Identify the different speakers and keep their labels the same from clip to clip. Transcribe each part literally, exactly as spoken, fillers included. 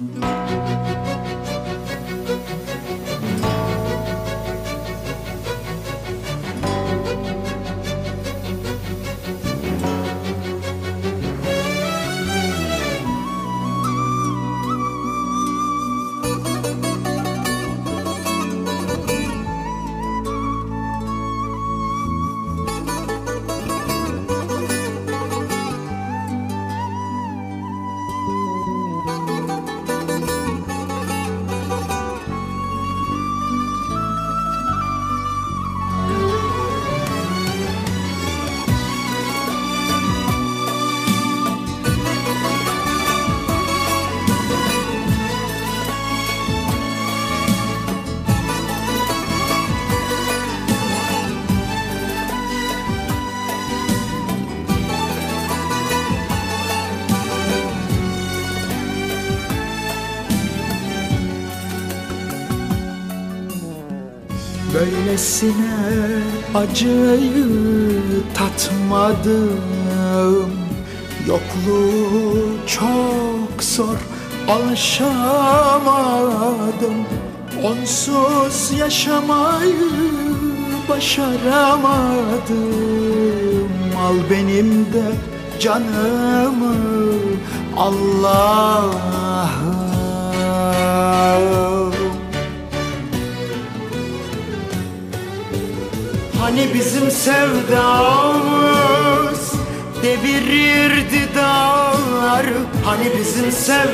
Speaker 1: Böylesine acıyı tatmadım. Yokluğu çok zor, alışamadım. Onsuz yaşamayı başaramadım. Al benim de canımı Allah'ım. Hani bizim sevdamız devirirdi dağları, hani bizim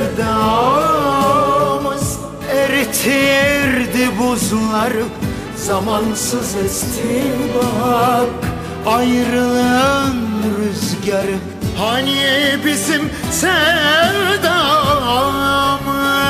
Speaker 1: sevdamız eritirdi buzları. Zamansız esti bak ayrılığın rüzgarı, hani bizim sevdamız,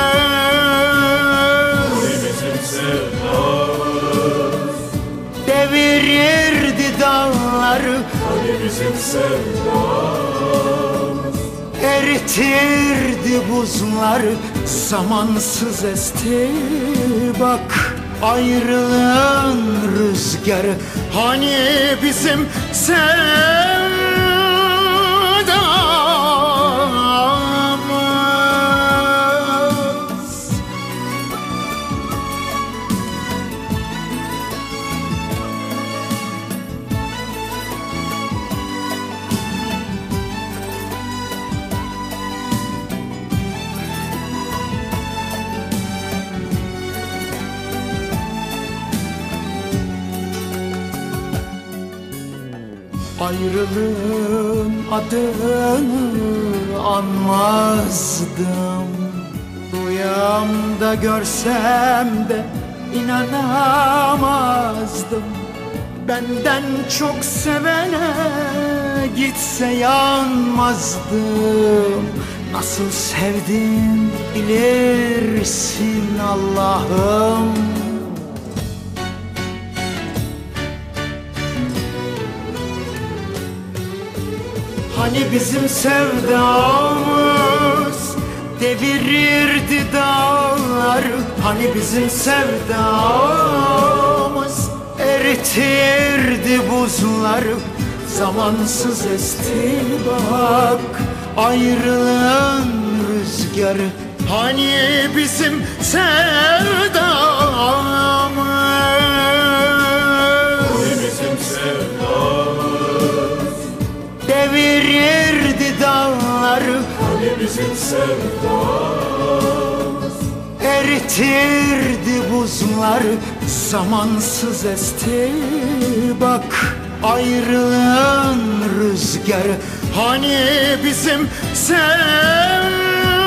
Speaker 1: hani bizim sevdamız devirirdi dağları, hani bizim sevdamız eritirdi buzları. Zamansız esti bak ayrılığın rüzgarı, hani bizim sevdamız. Ayrılığın adını anmazdım. Rüyamda görsem de inanamazdım. Benden çok sevene gitse yanmazdım. Nasıl sevdim bilirsin Allah'ım. Hani bizim sevdamız devirirdi dağları, hani bizim sevdamız eritirdi buzları. Zamansız esti bak ayrılığın rüzgarı, hani bizim sevdamız, hani bizim sevdamız devirirdi dağları, hani bizim sevdamız eritirdi buzları. Zamansız esti bak ayrılığın rüzgarı, hani bizim sevdamız.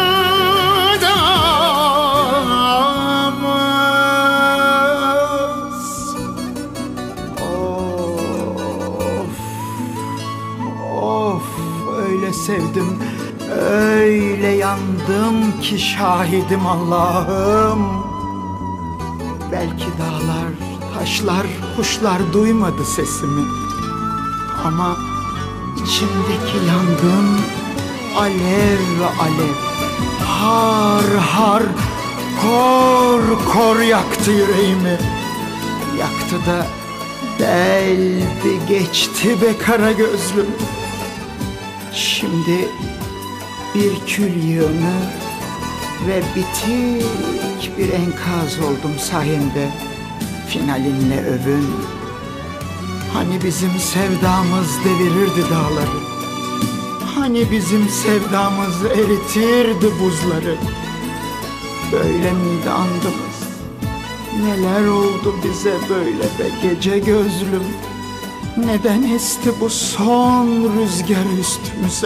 Speaker 1: Sevdim, öyle yandım ki şahidim Allah'ım. Belki dağlar, taşlar, kuşlar duymadı sesimi, ama içimdeki yangın alev alev, har har, kor kor yaktı yüreğimi. Yaktı da deldi geçti be kara gözlüm. Şimdi bir kül yığını Ve bitik bir enkaz oldum sayende. Finalinle övün. Hani bizim sevdamız devirirdi dağları, hani bizim sevdamız eritirdi buzları. Böyle miydi andımız? Neler oldu bize böyle be gece gözlüm? Neden esti bu son rüzgar üstümüze?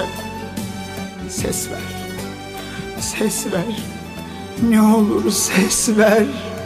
Speaker 1: Ses ver, ses ver, ne olur ses ver.